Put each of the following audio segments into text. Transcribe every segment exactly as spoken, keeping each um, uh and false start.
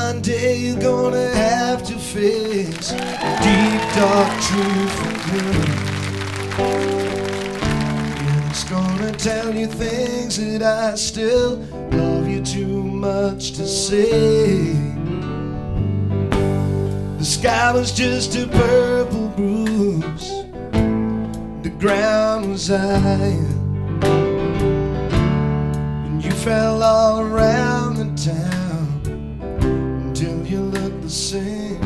one day you're gonna have to face deep, dark truth and gloom. And it's gonna tell you things that I still love you too much to say. The sky was just a purple bruise, the ground was iron, and you fell all around the town until you looked the same.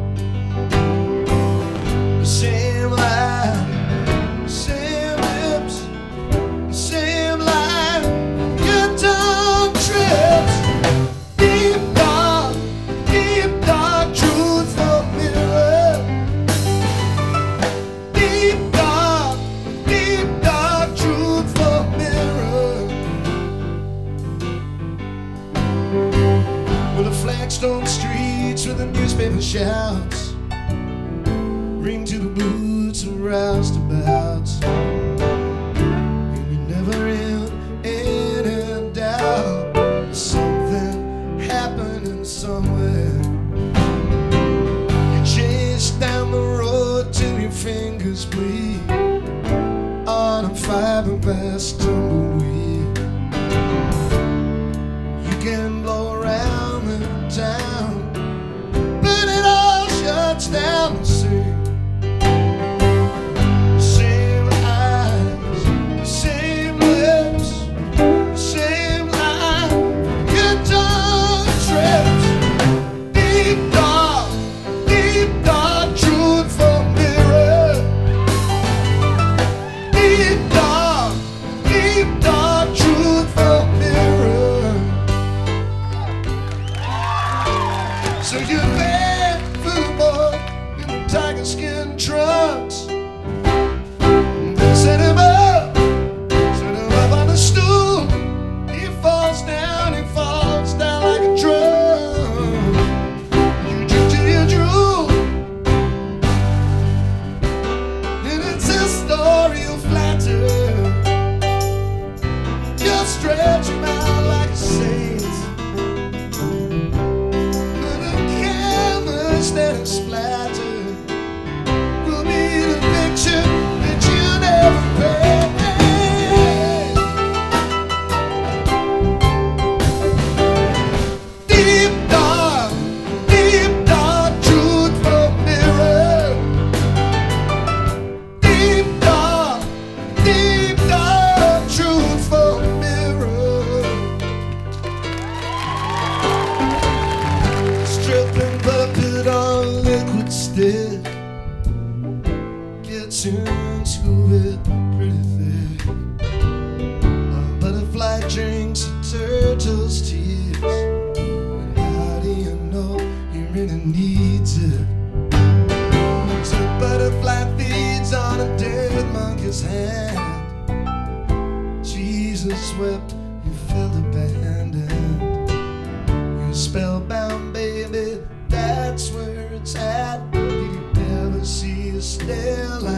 The same lie, same lips, the same line, your tongue trips. Deep dark, deep dark truth for mirror. Deep dark, deep dark truth for mirror. Well, the flagstone streets where the newspaper shouts ring to the boots and roustabouts, and you're never in any doubt there's something happening somewhere. You chase down the road till your fingers bleed on a fiberglass tumbleweed. You can blow around the town, but it all shuts down the sea. Same eyes, same lips, same line, your tongue trips. Deep dark, deep dark truth for mirror. Deep dark, deep dark truth for mirror. So you're bad food boy in the tiger skin trunks. They set him up, set him up on a stool. He falls down, he falls down like a drum. You drink till you drool, and it's a story you'll flatter. You'll stretch him out like a saint, but a canvas that is splattered will be the picture that you never paid. Deep dark, deep dark truth for mirror. Deep dark, deep dark truth for mirror. Stripping puppet on liquid stick gets into it pretty thick. A butterfly drinks a turtle's tears, and how do you know he really needs it? So the butterfly feeds on a dead monkey's hand. Jesus wept, he felt abandoned. You're spellbound, baby, that's where it's at. Did you ever see a stare like